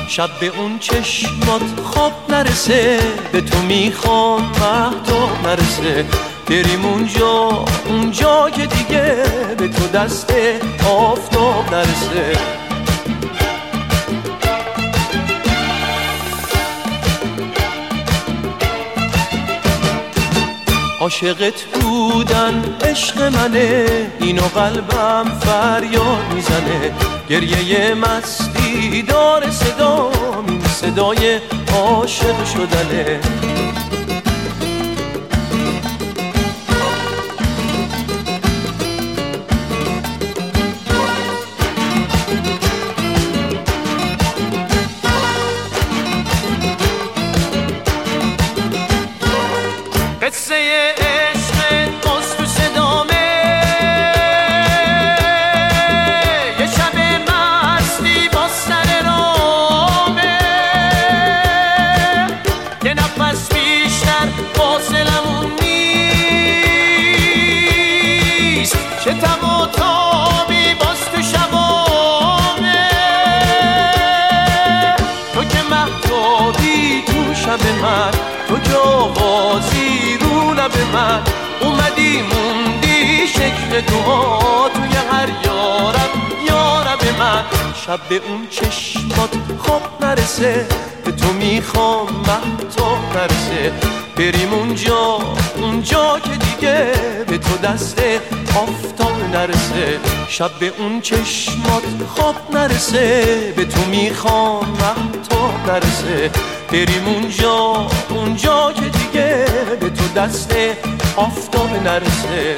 شب به اون چشمات خواب نرسه، به تو میخوام مهتاب نرسه. بریم اونجا که دیگه به تو دست آفتاب نرسه. عاشقت بودن عشق منه، اینو قلبم فریاد میزنه. گریه مستی داره صدام، این صدای عاشق شدنه. قصه عشق باز تو صدامه، یه شب مستی با سر رامه. یه نفس بیشتر فاصلمون نیست، چه تب و تابی باز تو شبامه. تو که مهتابی تو شب من، تو که آوازی رو لب من. اومدی موندی شکل تو توی هر یارب من. شب به اون چشمات خواب نرسه، به تو میخوام مهتاب نرسه. بریم اونجا که دیگه به تو دست آفتاب نرسه. شب به اون چشمات خواب نرسه، به تو میخوام مهتاب نرسه. بریم اونجا که دیگه به تو دست آفتاب نرسه.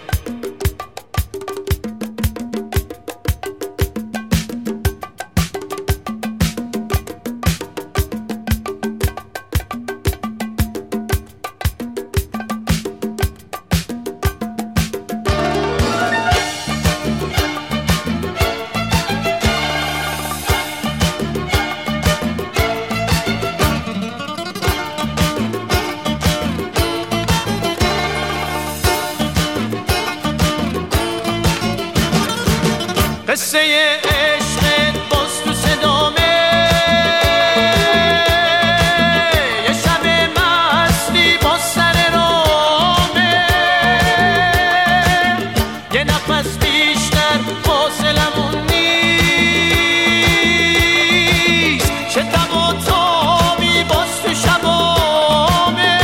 قصه عشق باز تو صدامه، یه شب مستی با سر رامه. یه نفس بیشتر فاصلمون نیست، چه تب و تابی باز تو شبامه.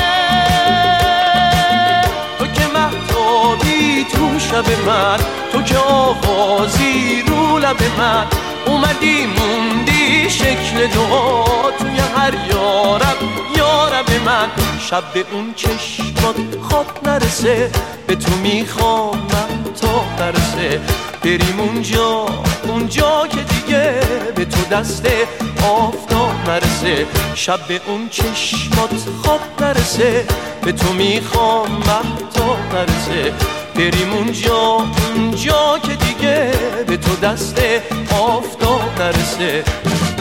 تو که مهتابی تو شب من، تو که آوازی رو لب من. اومدی موندی شکل دعا توی هر یارب من. شب به اون چشمات خواب نرسه، به تو میخوام مهتاب نرسه. بریم اونجا که دیگه به تو دست آفتاب نرسه. شب به اون چشمات خواب نرسه، به تو میخوام مهتاب نرسه. بریم اونجا که دیگه به تو دست آفتاب نرسه.